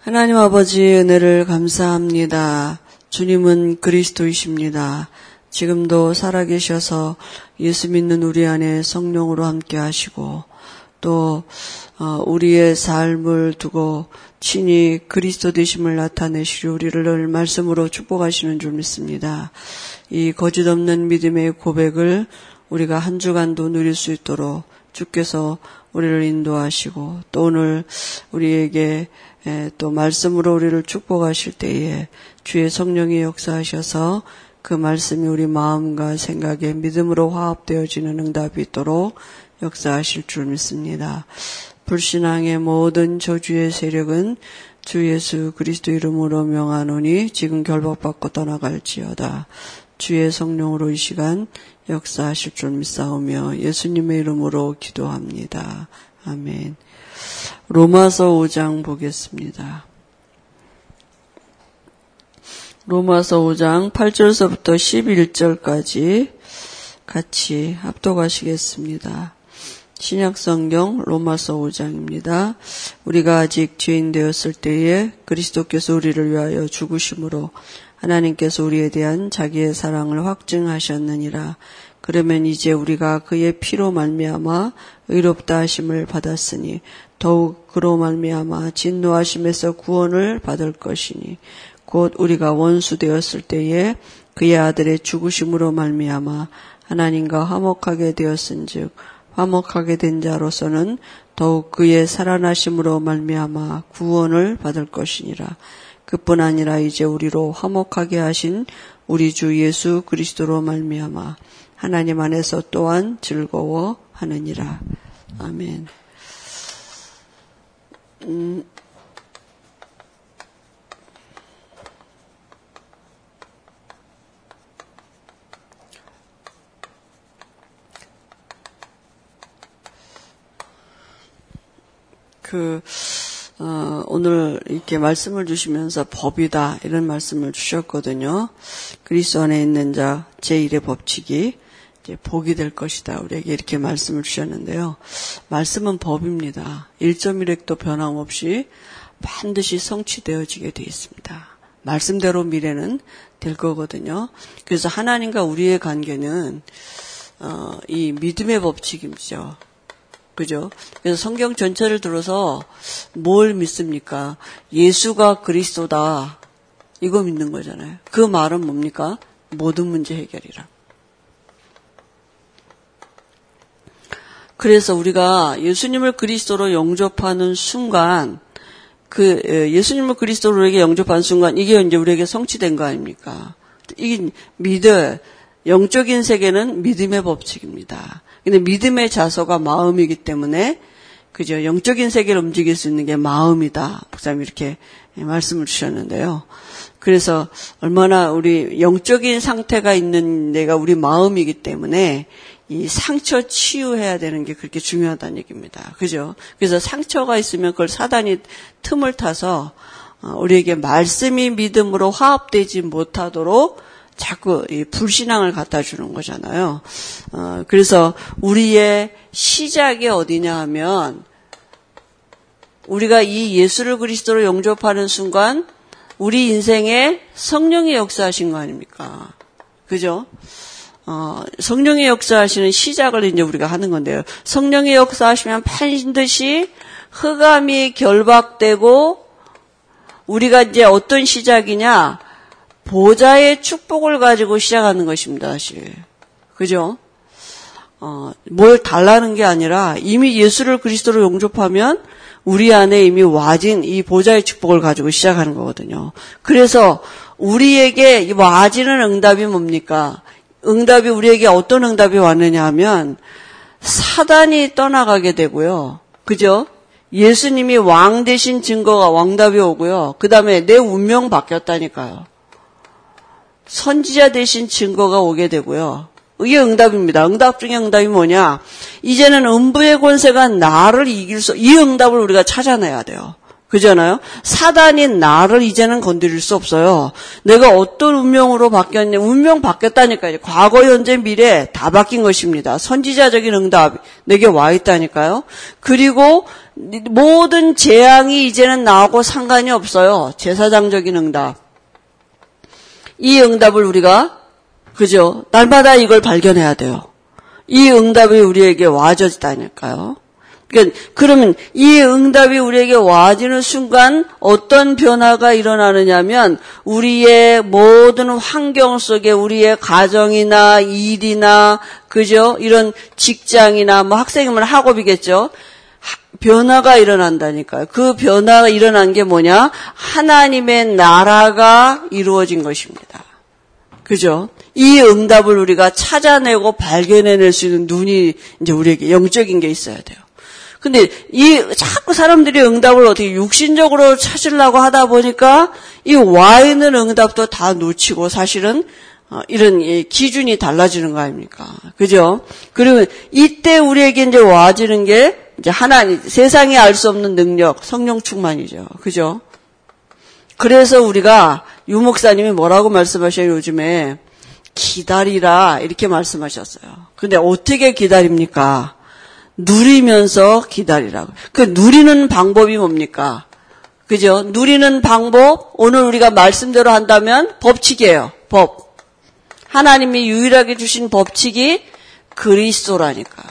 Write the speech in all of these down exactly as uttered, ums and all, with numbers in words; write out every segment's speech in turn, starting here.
하나님 아버지 은혜를 감사합니다. 주님은 그리스도이십니다. 지금도 살아계셔서 예수 믿는 우리 안에 성령으로 함께 하시고 또 우리의 삶을 두고 친히 그리스도 되심을 나타내시려 우리를 말씀으로 축복하시는 줄 믿습니다. 이 거짓 없는 믿음의 고백을 우리가 한 주간도 누릴 수 있도록 주께서 우리를 인도하시고 또 오늘 우리에게 또 말씀으로 우리를 축복하실 때에 주의 성령이 역사하셔서 그 말씀이 우리 마음과 생각에 믿음으로 화합되어지는 응답이 있도록 역사하실 줄 믿습니다. 불신앙의 모든 저주의 세력은 주 예수 그리스도 이름으로 명하노니 지금 결박받고 떠나갈지어다. 주의 성령으로 이 시간 역사하실 줄 믿사오며 예수님의 이름으로 기도합니다. 아멘. 로마서 오 장 보겠습니다. 로마서 오 장 팔 절서부터 십일 절까지 같이 합독하시겠습니다. 신약성경 로마서 오 장입니다. 우리가 아직 죄인 되었을 때에 그리스도께서 우리를 위하여 죽으심으로 하나님께서 우리에 대한 자기의 사랑을 확증하셨느니라. 그러면 이제 우리가 그의 피로 말미암아 의롭다 하심을 받았으니 더욱 그로 말미암아 진노하심에서 구원을 받을 것이니 곧 우리가 원수 되었을 때에 그의 아들의 죽으심으로 말미암아 하나님과 화목하게 되었은즉 화목하게 된 자로서는 더욱 그의 살아나심으로 말미암아 구원을 받을 것이니라. 그뿐 아니라 이제 우리로 화목하게 하신 우리 주 예수 그리스도로 말미암아 하나님 안에서 또한 즐거워하느니라. 아멘. 음. 그, 어, 오늘 이렇게 말씀을 주시면서 법이다, 이런 말씀을 주셨거든요. 그리스도 안에 있는 자, 제일의 법칙이 이제 복이 될 것이다. 우리에게 이렇게 말씀을 주셨는데요. 말씀은 법입니다. 일 점 일 획도 변함없이 반드시 성취되어지게 되어 있습니다. 말씀대로 미래는 될 거거든요. 그래서 하나님과 우리의 관계는, 어, 이 믿음의 법칙이죠. 그죠? 그래서 성경 전체를 들어서 뭘 믿습니까? 예수가 그리스도다. 이거 믿는 거잖아요. 그 말은 뭡니까? 모든 문제 해결이라. 그래서 우리가 예수님을 그리스도로 영접하는 순간, 그 예수님을 그리스도로 우리에게 영접하는 순간 이게 이제 우리에게 성취된 거 아닙니까? 이게 믿음, 영적인 세계는 믿음의 법칙입니다. 근데 믿음의 자소가 마음이기 때문에 그죠? 영적인 세계를 움직일 수 있는 게 마음이다. 목사님이 이렇게 말씀을 주셨는데요. 그래서 얼마나 우리 영적인 상태가 있는 데가 우리 마음이기 때문에 이 상처 치유해야 되는 게 그렇게 중요하다는 얘기입니다. 그죠? 그래서 상처가 있으면 그걸 사단이 틈을 타서 우리에게 말씀이 믿음으로 화합되지 못하도록 자꾸 이 불신앙을 갖다 주는 거잖아요. 어, 그래서 우리의 시작이 어디냐 하면 우리가 이 예수를 그리스도로 영접하는 순간 우리 인생에 성령의 역사하신 거 아닙니까? 그죠? 어, 성령의 역사하시는 시작을 이제 우리가 하는 건데요. 성령의 역사하시면 반드시 흑암이 결박되고 우리가 이제 어떤 시작이냐? 보좌의 축복을 가지고 시작하는 것입니다, 사실. 그죠? 어, 뭘 달라는 게 아니라 이미 예수를 그리스도로 영접하면 우리 안에 이미 와진 이 보좌의 축복을 가지고 시작하는 거거든요. 그래서 우리에게 와지는 응답이 뭡니까? 응답이 우리에게 어떤 응답이 왔느냐 하면 사단이 떠나가게 되고요. 그죠? 예수님이 왕 되신 증거가 왕답이 오고요. 그 다음에 내 운명 바뀌었다니까요. 선지자 되신 증거가 오게 되고요. 이게 응답입니다. 응답 중에 응답이 뭐냐? 이제는 음부의 권세가 나를 이길 수, 이 응답을 우리가 찾아내야 돼요. 그잖아요? 사단이 나를 이제는 건드릴 수 없어요. 내가 어떤 운명으로 바뀌었냐? 운명 바뀌었다니까요. 과거, 현재, 미래 다 바뀐 것입니다. 선지자적인 응답 내게 와 있다니까요. 그리고 모든 재앙이 이제는 나오고 상관이 없어요. 제사장적인 응답. 이 응답을 우리가 그죠? 날마다 이걸 발견해야 돼요. 이 응답이 우리에게 와져지다니까요. 그러니까 그러면 이 응답이 우리에게 와지는 순간 어떤 변화가 일어나느냐면 우리의 모든 환경 속에 우리의 가정이나 일이나 그죠? 이런 직장이나 뭐 학생이면 학업이겠죠. 변화가 일어난다니까요. 그 변화가 일어난 게 뭐냐? 하나님의 나라가 이루어진 것입니다. 그죠? 이 응답을 우리가 찾아내고 발견해낼 수 있는 눈이 이제 우리에게 영적인 게 있어야 돼요. 근데 이 자꾸 사람들이 응답을 어떻게 육신적으로 찾으려고 하다 보니까 이 와 있는 응답도 다 놓치고 사실은 이런 기준이 달라지는 거 아닙니까? 그죠? 그러면 이때 우리에게 이제 와지는 게 이제 하나님, 세상이 알 수 없는 능력, 성령 충만이죠. 그죠? 그래서 우리가 유 목사님이 뭐라고 말씀하셔요, 요즘에? 기다리라, 이렇게 말씀하셨어요. 근데 어떻게 기다립니까? 누리면서 기다리라고. 그 누리는 방법이 뭡니까? 그죠? 누리는 방법, 오늘 우리가 말씀대로 한다면 법칙이에요. 법. 하나님이 유일하게 주신 법칙이 그리스도라니까요.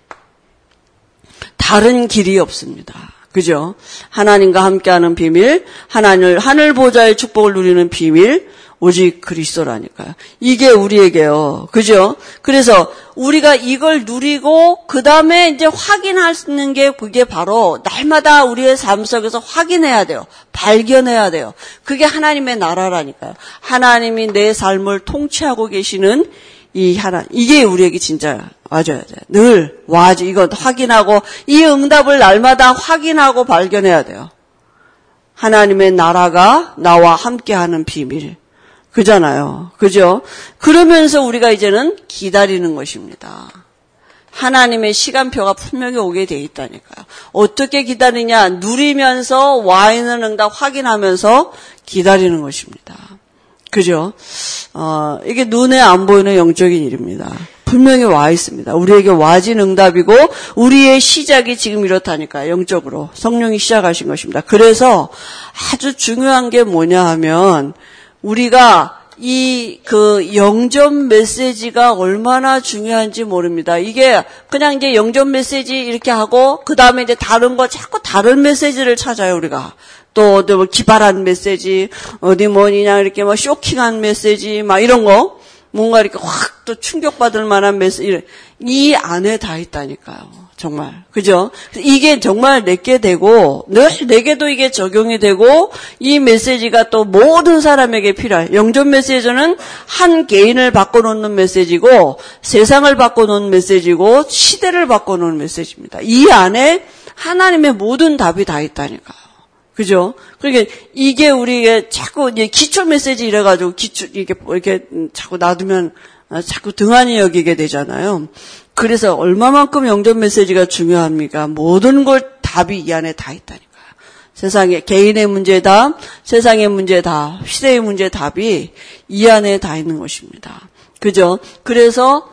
다른 길이 없습니다. 그죠? 하나님과 함께하는 비밀, 하나님, 하늘 보좌의 축복을 누리는 비밀, 오직 그리스도라니까요. 이게 우리에게요. 그죠? 그래서 우리가 이걸 누리고 그 다음에 이제 확인하는 게 그게 바로 날마다 우리의 삶 속에서 확인해야 돼요. 발견해야 돼요. 그게 하나님의 나라라니까요. 하나님이 내 삶을 통치하고 계시는 이 하나, 이게 우리에게 진짜 와줘야 돼요. 늘 와줘. 이거 확인하고 이 응답을 날마다 확인하고 발견해야 돼요. 하나님의 나라가 나와 함께하는 비밀. 그잖아요. 그죠? 그러면서 우리가 이제는 기다리는 것입니다. 하나님의 시간표가 분명히 오게 돼 있다니까요. 어떻게 기다리냐? 누리면서 와 있는 응답 확인하면서 기다리는 것입니다. 그죠? 어, 이게 눈에 안 보이는 영적인 일입니다. 분명히 와 있습니다. 우리에게 와진 응답이고 우리의 시작이 지금 이렇다니까요. 영적으로. 성령이 시작하신 것입니다. 그래서 아주 중요한 게 뭐냐 하면 우리가 이 그 영접 메시지가 얼마나 중요한지 모릅니다. 이게 그냥 이제 영접 메시지 이렇게 하고 그 다음에 이제 다른 거 자꾸 다른 메시지를 찾아요 우리가. 또 어디 뭐 기발한 메시지, 어디 뭐냐 이렇게 뭐 쇼킹한 메시지 막 이런 거 뭔가 이렇게 확 또 충격받을 만한 메시지 이 안에 다 있다니까요. 정말. 그죠? 이게 정말 내게 되고 늘 내게도 이게 적용이 되고 이 메시지가 또 모든 사람에게 필요해요. 영접 메시지는 한 개인을 바꿔놓는 메시지고 세상을 바꿔놓는 메시지고 시대를 바꿔놓는 메시지입니다. 이 안에 하나님의 모든 답이 다 있다니까요. 그죠? 그러니까 이게 우리의 자꾸 이제 기초 메시지 이래가지고 기초 이렇게 이렇게 자꾸 놔두면 자꾸 등한히 여기게 되잖아요. 그래서 얼마만큼 영접 메시지가 중요합니까? 모든 걸 답이 이 안에 다 있다니까요. 세상의 개인의 문제 답, 세상의 문제 답, 시대의 문제 답이 이 안에 다 있는 것입니다. 그죠? 그래서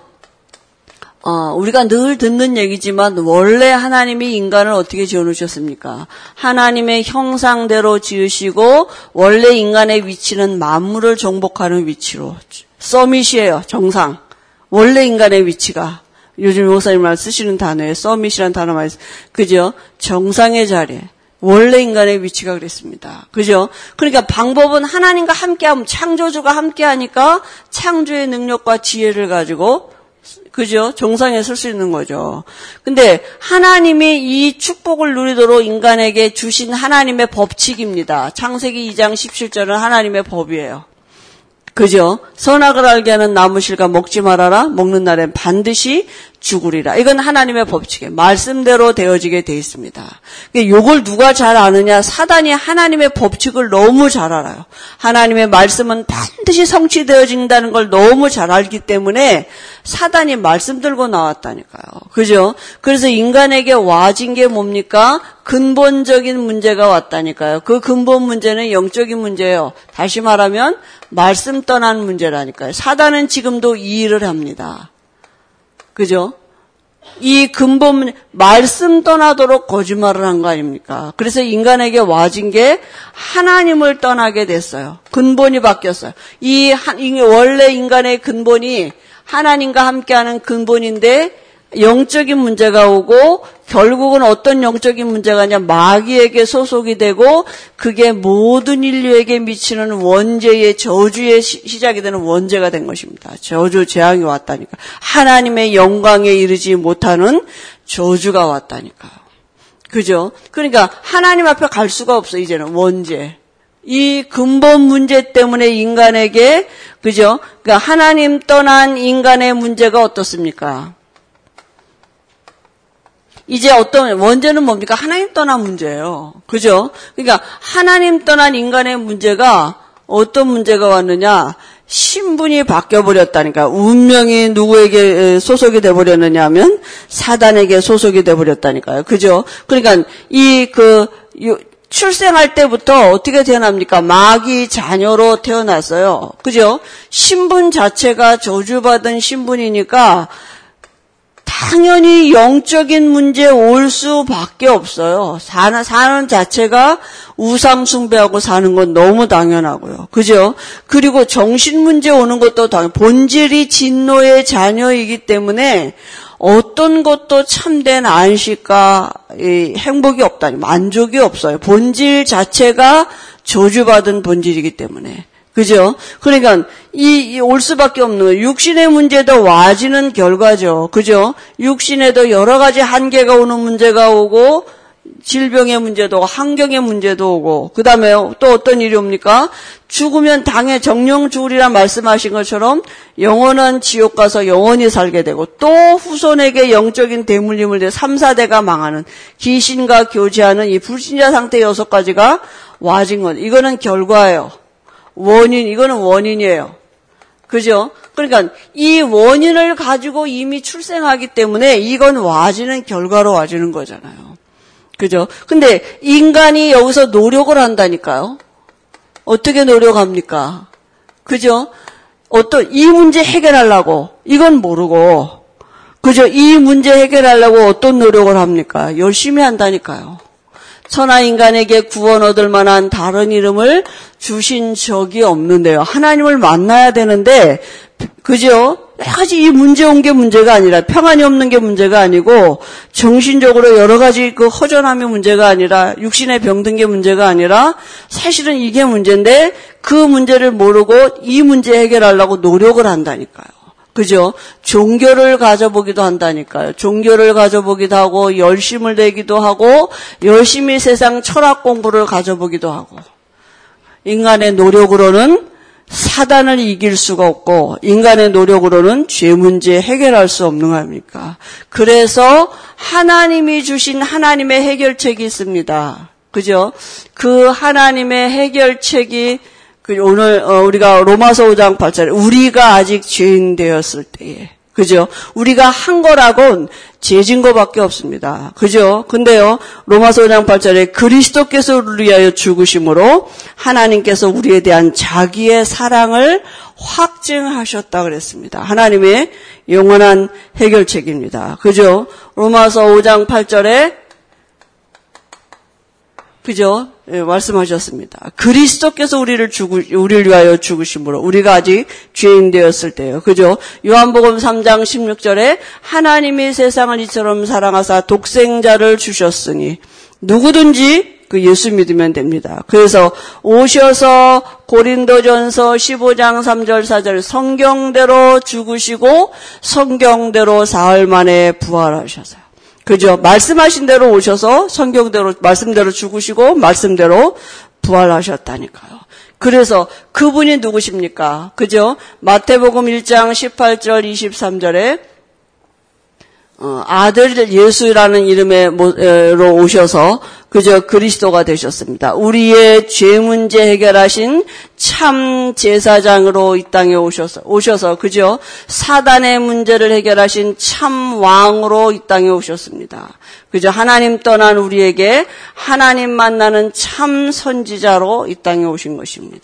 어, 우리가 늘 듣는 얘기지만 원래 하나님이 인간을 어떻게 지어놓으셨습니까? 하나님의 형상대로 지으시고 원래 인간의 위치는 만물을 정복하는 위치로 서밋이에요. 정상. 원래 인간의 위치가 요즘 목사님 말 쓰시는 단어에 서밋이라는 단어 많이 그죠? 정상의 자리에 원래 인간의 위치가 그랬습니다. 그죠? 그러니까 방법은 하나님과 함께하면 창조주가 함께하니까 창조의 능력과 지혜를 가지고 그죠? 정상에 설 수 있는 거죠. 근데 하나님이 이 축복을 누리도록 인간에게 주신 하나님의 법칙입니다. 창세기 이 장 십칠 절은 하나님의 법이에요. 그죠? 선악을 알게 하는 나무실과 먹지 말아라. 먹는 날엔 반드시 죽으리라. 이건 하나님의 법칙이에요. 말씀대로 되어지게 돼 있습니다. 이걸 누가 잘 아느냐? 사단이 하나님의 법칙을 너무 잘 알아요. 하나님의 말씀은 반드시 성취되어진다는 걸 너무 잘 알기 때문에 사단이 말씀 들고 나왔다니까요. 그죠? 그래서 인간에게 와진 게 뭡니까? 근본적인 문제가 왔다니까요. 그 근본 문제는 영적인 문제예요. 다시 말하면 말씀 떠난 문제라니까요. 사단은 지금도 이 일을 합니다. 그죠? 이 근본, 말씀 떠나도록 거짓말을 한 거 아닙니까? 그래서 인간에게 와진 게 하나님을 떠나게 됐어요. 근본이 바뀌었어요. 이, 한, 원래 인간의 근본이 하나님과 함께하는 근본인데 영적인 문제가 오고 결국은 어떤 영적인 문제가 아니라 마귀에게 소속이 되고 그게 모든 인류에게 미치는 원죄의 저주의 시작이 되는 원죄가 된 것입니다. 저주 재앙이 왔다니까. 하나님의 영광에 이르지 못하는 저주가 왔다니까요. 그죠? 그러니까 하나님 앞에 갈 수가 없어 이제는 원죄. 이 근본 문제 때문에 인간에게 그죠? 그러니까 하나님 떠난 인간의 문제가 어떻습니까? 이제 어떤 원죄는 뭡니까? 하나님 떠난 문제예요. 그죠? 그러니까 하나님 떠난 인간의 문제가 어떤 문제가 왔느냐? 신분이 바뀌어버렸다니까. 운명이 누구에게 소속이 돼버렸느냐 하면 사단에게 소속이 돼버렸다니까요. 그죠? 그러니까 이 그 출생할 때부터 어떻게 태어납니까? 마귀 자녀로 태어났어요. 그죠? 신분 자체가 저주받은 신분이니까 당연히 영적인 문제 올 수밖에 없어요. 사는, 사는 자체가 우상 숭배하고 사는 건 너무 당연하고요. 그죠? 그리고 정신 문제 오는 것도 당연, 본질이 진노의 자녀이기 때문에 어떤 것도 참된 안식과 행복이 없다니, 만족이 없어요. 본질 자체가 저주받은 본질이기 때문에. 그죠? 그러니까 이 올 수밖에 없는 거예요. 육신의 문제도 와지는 결과죠. 그죠? 육신에도 여러 가지 한계가 오는 문제가 오고 질병의 문제도 오고 환경의 문제도 오고 그다음에 또 어떤 일이 옵니까? 죽으면 당에 정령 죽으리라 말씀하신 것처럼 영원한 지옥 가서 영원히 살게 되고 또 후손에게 영적인 대물림을 내 삼, 사대가 망하는 귀신과 교제하는 이 불신자 상태 여섯 가지가 와진 것. 이거는 결과예요. 원인, 이거는 원인이에요. 그죠? 그러니까 이 원인을 가지고 이미 출생하기 때문에 이건 와지는 결과로 와지는 거잖아요. 그죠? 근데 인간이 여기서 노력을 한다니까요. 어떻게 노력합니까? 그죠? 어떤, 이 문제 해결하려고, 이건 모르고, 그죠? 이 문제 해결하려고 어떤 노력을 합니까? 열심히 한다니까요. 천하 인간에게 구원 얻을 만한 다른 이름을 주신 적이 없는데요. 하나님을 만나야 되는데, 그죠? 여러 가지 이 문제 온 게 문제가 아니라, 평안이 없는 게 문제가 아니고, 정신적으로 여러 가지 그 허전함이 문제가 아니라, 육신에 병든 게 문제가 아니라, 사실은 이게 문제인데, 그 문제를 모르고 이 문제 해결하려고 노력을 한다니까요. 그죠? 종교를 가져보기도 한다니까요. 종교를 가져보기도 하고 열심을 내기도 하고 열심히 세상 철학 공부를 가져보기도 하고 인간의 노력으로는 사단을 이길 수가 없고 인간의 노력으로는 죄 문제 해결할 수 없는 거 아닙니까? 그래서 하나님이 주신 하나님의 해결책이 있습니다. 그죠? 그 하나님의 해결책이 오늘 우리가 로마서 오 장 팔 절에 우리가 아직 죄인 되었을 때에 그죠? 우리가 한 거라곤 죄진 거밖에 없습니다. 그죠? 근데요 로마서 오 장 팔 절에 그리스도께서 우리를 위하여 죽으심으로 하나님께서 우리에 대한 자기의 사랑을 확증하셨다 그랬습니다. 하나님의 영원한 해결책입니다. 그죠? 로마서 오 장 팔 절에 그죠? 예, 말씀하셨습니다. 그리스도께서 우리를 죽으, 우리를 위하여 죽으심으로 우리가 아직 죄인 되었을 때요. 그죠? 요한복음 삼 장 십육 절에 하나님이 세상을 이처럼 사랑하사 독생자를 주셨으니 누구든지 그 예수 믿으면 됩니다. 그래서 오셔서 고린도전서 십오 장 삼 절 사 절 성경대로 죽으시고 성경대로 사흘 만에 부활하셔서요. 그죠? 말씀하신 대로 오셔서 성경대로 말씀대로 죽으시고 말씀대로 부활하셨다니까요. 그래서 그분이 누구십니까? 그죠? 마태복음 일 장 십팔 절 이십삼 절에 어, 아들 예수라는 이름으로 오셔서 그저 그리스도가 되셨습니다. 우리의 죄 문제 해결하신 참 제사장으로 이 땅에 오셔서 오셔서 그죠? 사단의 문제를 해결하신 참 왕으로 이 땅에 오셨습니다. 그죠? 하나님 떠난 우리에게 하나님 만나는 참 선지자로 이 땅에 오신 것입니다.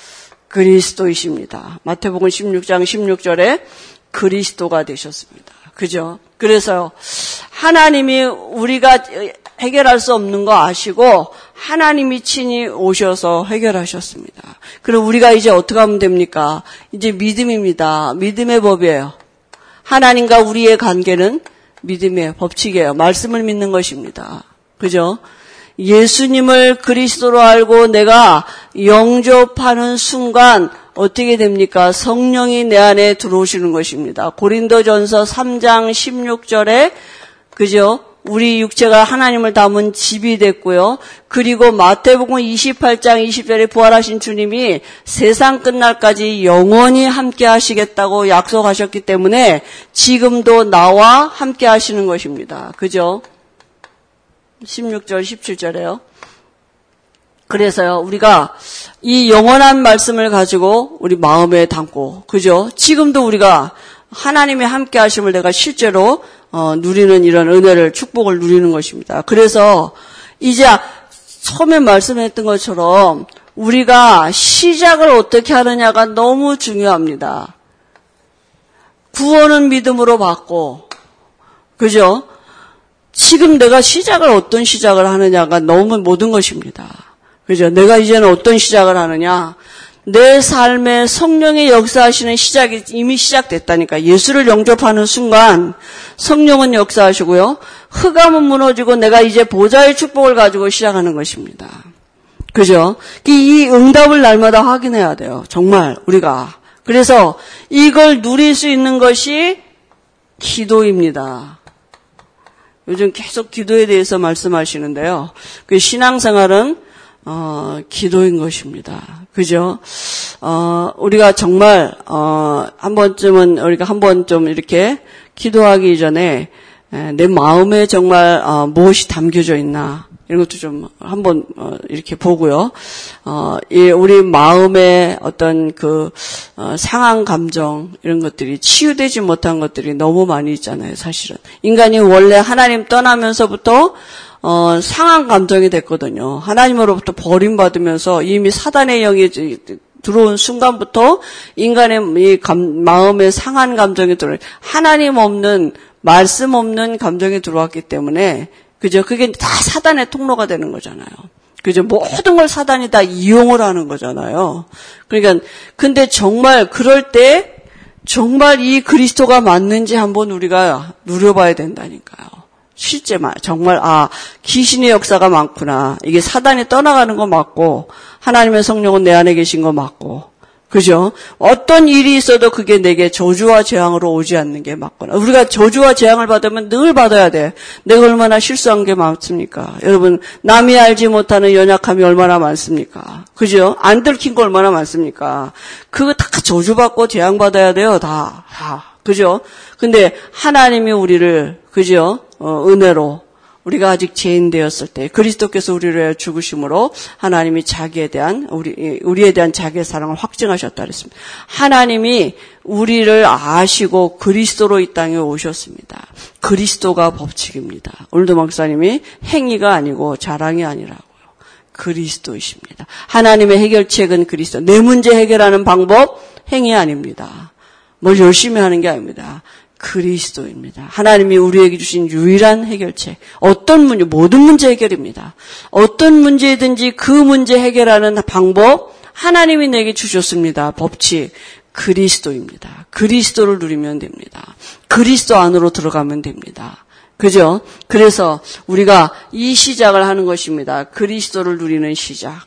그리스도이십니다. 마태복음 십육 장 십육 절에 그리스도가 되셨습니다. 그죠? 그래서 하나님이 우리가 해결할 수 없는 거 아시고 하나님이 친히 오셔서 해결하셨습니다. 그럼 우리가 이제 어떻게 하면 됩니까? 이제 믿음입니다. 믿음의 법이에요. 하나님과 우리의 관계는 믿음의 법칙이에요. 말씀을 믿는 것입니다. 그죠? 예수님을 그리스도로 알고 내가 영접하는 순간 어떻게 됩니까? 성령이 내 안에 들어오시는 것입니다. 고린도전서 삼 장 십육 절에 그죠? 우리 육체가 하나님을 담은 집이 됐고요. 그리고 마태복음 이십팔 장 이십 절에 부활하신 주님이 세상 끝날까지 영원히 함께 하시겠다고 약속하셨기 때문에 지금도 나와 함께 하시는 것입니다. 그죠? 십육 절 십칠 절에요. 그래서요, 우리가 이 영원한 말씀을 가지고 우리 마음에 담고, 그죠? 지금도 우리가 하나님의 함께 하심을 내가 실제로 어, 누리는 이런 은혜를, 축복을 누리는 것입니다. 그래서 이제 처음에 말씀했던 것처럼 우리가 시작을 어떻게 하느냐가 너무 중요합니다. 구원은 믿음으로 받고, 그죠? 지금 내가 시작을 어떤 시작을 하느냐가 너무 모든 것입니다. 그죠? 내가 이제는 어떤 시작을 하느냐? 내 삶에 성령의 역사하시는 시작이 이미 시작됐다니까. 예수를 영접하는 순간 성령은 역사하시고요. 흑암은 무너지고 내가 이제 보좌의 축복을 가지고 시작하는 것입니다. 그죠? 이 응답을 날마다 확인해야 돼요. 정말 우리가. 그래서 이걸 누릴 수 있는 것이 기도입니다. 요즘 계속 기도에 대해서 말씀하시는데요. 그 신앙생활은 어, 기도인 것입니다. 그죠? 어, 우리가 정말, 어, 한 번쯤은, 우리가 한 번 좀 이렇게 기도하기 전에, 에, 내 마음에 정말, 어, 무엇이 담겨져 있나, 이런 것도 좀 한번, 어, 이렇게 보고요. 어, 이, 우리 마음의 어떤 그, 어, 상한 감정, 이런 것들이 치유되지 못한 것들이 너무 많이 있잖아요, 사실은. 인간이 원래 하나님 떠나면서부터 어, 상한 감정이 됐거든요. 하나님으로부터 버림받으면서 이미 사단의 영이 들어온 순간부터 인간의 이 감, 마음에 상한 감정이 들어요. 하나님 없는, 말씀 없는 감정이 들어왔기 때문에, 그죠? 그게 다 사단의 통로가 되는 거잖아요. 그죠? 모든 걸 사단이 다 이용을 하는 거잖아요. 그러니까, 근데 정말 그럴 때, 정말 이 그리스도가 맞는지 한번 우리가 누려봐야 된다니까요. 실제 말 정말 아 귀신의 역사가 많구나. 이게 사단이 떠나가는 거 맞고 하나님의 성령은 내 안에 계신 거 맞고 그죠? 어떤 일이 있어도 그게 내게 저주와 재앙으로 오지 않는 게 맞구나. 우리가 저주와 재앙을 받으면 늘 받아야 돼. 내가 얼마나 실수한 게 많습니까? 여러분 남이 알지 못하는 연약함이 얼마나 많습니까? 그죠? 안 들킨 거 얼마나 많습니까? 그거 다 저주받고 재앙 받아야 돼요. 다. 다. 그죠? 근데 하나님이 우리를 그죠? 어, 은혜로 우리가 아직 죄인 되었을 때 그리스도께서 우리를 위하여 죽으심으로 하나님이 자기에 대한 우리 우리에 대한 자기의 사랑을 확증하셨다 그랬습니다. 하나님이 우리를 아시고 그리스도로 이 땅에 오셨습니다. 그리스도가 법칙입니다. 오늘도 목사님이 행위가 아니고 자랑이 아니라고요. 그리스도이십니다. 하나님의 해결책은 그리스도. 내 문제 해결하는 방법 행위 아닙니다. 뭘 열심히 하는 게 아닙니다. 그리스도입니다. 하나님이 우리에게 주신 유일한 해결책. 어떤 문제, 모든 문제 해결입니다. 어떤 문제든지 그 문제 해결하는 방법 하나님이 내게 주셨습니다. 법칙. 그리스도입니다. 그리스도를 누리면 됩니다. 그리스도 안으로 들어가면 됩니다. 그죠? 그래서 우리가 이 시작을 하는 것입니다. 그리스도를 누리는 시작.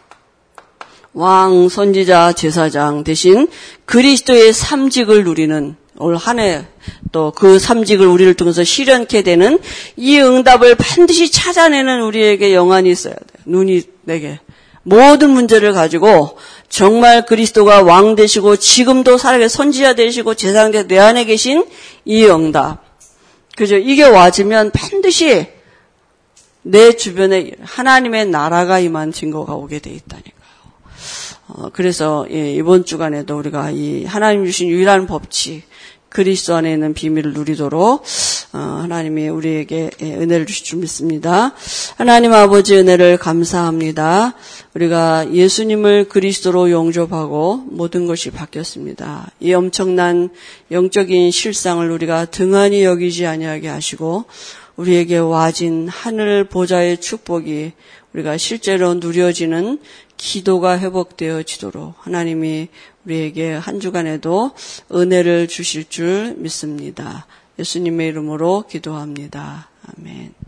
왕, 선지자, 제사장 대신 그리스도의 삼직을 누리는 올 한 해 또 그 삼직을 우리를 통해서 실현케 되는 이 응답을 반드시 찾아내는 우리에게 영안이 있어야 돼요. 눈이 내게. 모든 문제를 가지고 정말 그리스도가 왕 되시고 지금도 살아계 선지자 되시고 제사장 되시고 내 안에 계신 이 응답. 그죠? 이게 와지면 반드시 내 주변에 하나님의 나라가 임한 증거가 오게 돼 있다니까요. 어, 그래서 예, 이번 주간에도 우리가 이 하나님 주신 유일한 법칙 그리스도 안에 있는 비밀을 누리도록 하나님이 우리에게 은혜를 주실 줄 믿습니다. 하나님 아버지 은혜를 감사합니다. 우리가 예수님을 그리스도로 영접하고 모든 것이 바뀌었습니다. 이 엄청난 영적인 실상을 우리가 등한히 여기지 아니하게 하시고 우리에게 와진 하늘 보좌의 축복이 우리가 실제로 누려지는 기도가 회복되어지도록 하나님이 우리에게 한 주간에도 은혜를 주실 줄 믿습니다. 예수님의 이름으로 기도합니다. 아멘.